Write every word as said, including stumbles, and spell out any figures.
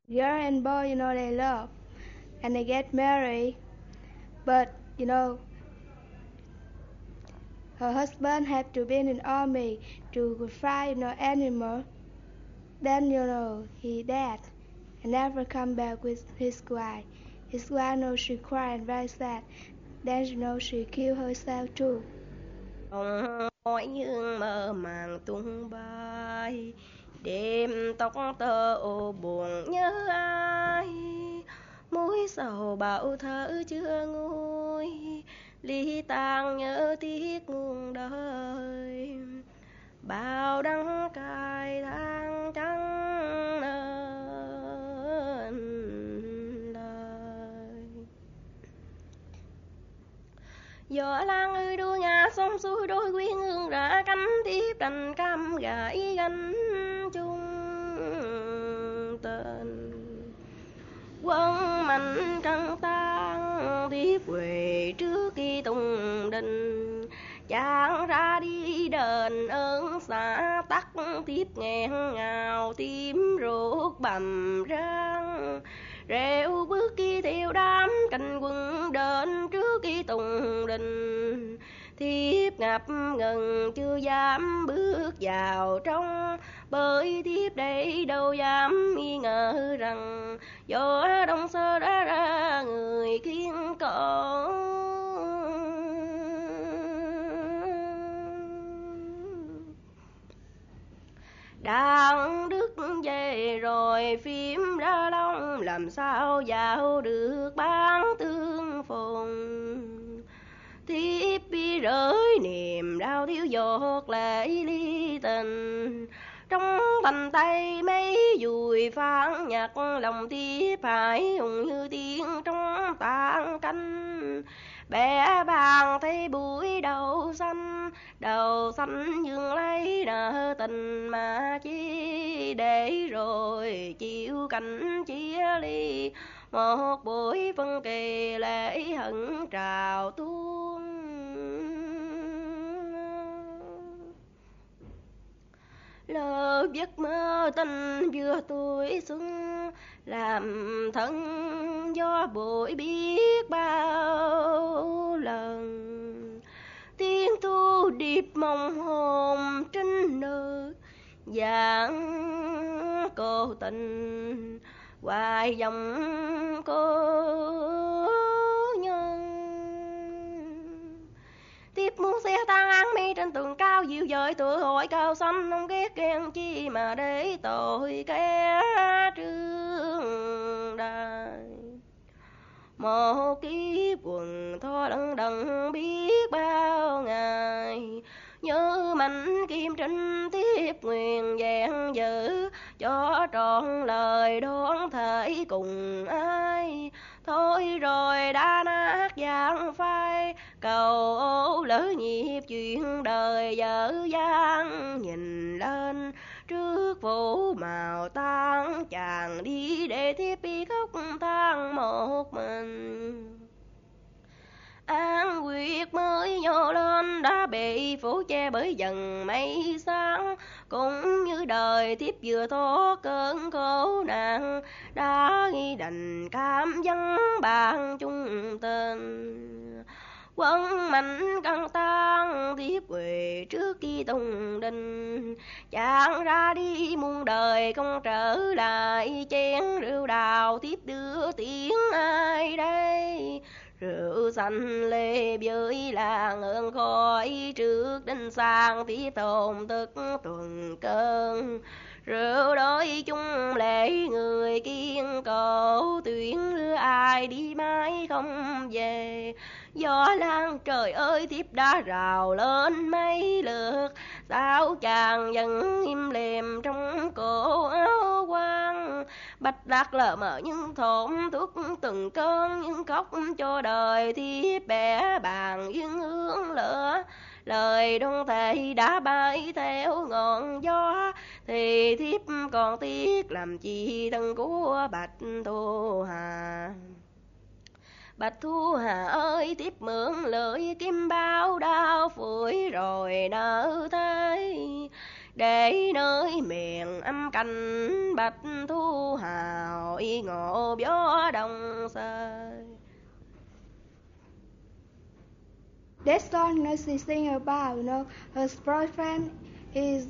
Girl and boy, you know, they love and they get married, but you know, her husband have to be in the army to fight, you know, animal. Then you know he dead and never come back with his wife. His wife knows she cried and very sad. Then you know she killed herself too. Hồng hỏi nhưng mơ màng tung bay, đêm tóc tơ ô buồn nhớ ai, mối sầu bão thở chưa nguôi, ly tang nhớ tiếc muôn đời, bao đắng cay tháng trắng nên lời. Gió lan ơi đua nhà sông suối đôi quyến hương ra cánh tiếp đành cam gãi gánh chung tên. Quân mạnh trăng tan tiếp về trước khi tùng đình, chàng ra đi đền ơn xã tắc tiếp nghẹn ngào tim ruột bầm răng, reo bước đi theo đám canh quân đến trước khi tùng đình, thiếp ngập ngừng chưa dám bước vào trong, bởi thiếp đây đâu dám nghi ngờ rằng gió đông sơ đã ra người kiên cỏ. Đang đức về rồi phím ra long, làm sao vào được bán tương phùng, thiếp bi rơi niềm đau thiếu giọt lệ ly tình, trong tầm tay mấy dùi phán nhạc lòng thiếp phải hùng như tiếng trong tàn canh, bé bàng thấy bụi đầu xanh, đầu xanh dương lấy nợ tình mà chi để rồi chịu cảnh chia ly, một buổi phân kỳ lễ hận trào tuôn. Lỡ giấc mơ tình vừa tuổi xuân, làm thân gió bụi biết bao lần, tiếng thu điệp mong hồn trinh nữ, dạng cô tình hoài dòng cô nhân. Tiếp muốn xe tan áng mi trên tường cao dịu dời tựa hội cao xanh, không ghét ghen chi mà để tội kẻ trương đài. Một kiếp quần tho đằng đằng biết bao ngày, nhớ mảnh kim trinh tiếp nguyện vẹn giữ, cho trọn lời đón thể cùng ai. Thôi rồi đã nát giang phai, cầu ô lỡ nhịp chuyện đời dở dang, nhìn lên trước phủ màu tan, chàng đi để thiếp bi khóc than một mình. An Nguyệt mới nhô lên đã bị phủ che bởi dần mây sáng, cũng như đời thiếp vừa thoát cơn khổ nạn, đã nghi đành cam vắng bàn chung tên. Quân mạnh căng tan thiếp về trước khi tùng đình, chàng ra đi muôn đời không trở lại, chén rượu đào thiếp đưa tiếng ai đây. Rượu xanh lê với là ngân khói trước đinh sang thiếp thồn tức tuần cơn. Rượu đôi chung lễ người kiên cổ, tuyển đưa ai đi mãi không về. Gió lan trời ơi thiếp đã rào lên mấy lượt, sao chàng vẫn im lìm trong cổ áo quan. Bạch đạc lờ mờ nhưng thổn thuốc từng cơn, nhưng khóc cho đời thiếp bẻ bàn dương hướng lửa. Lời đôn thề đã bay theo ngọn gió, thì thiếp còn tiếc làm chi thân của Bạch Thu Hà. Bạch Thu Hà ơi thiếp mượn lưỡi kim bao đao phủi rồi nỡ thế, để nơi miền âm canh bạch thu hào y ngộ gió đông sơi. That song, you know, she sing about, you know, her boyfriend is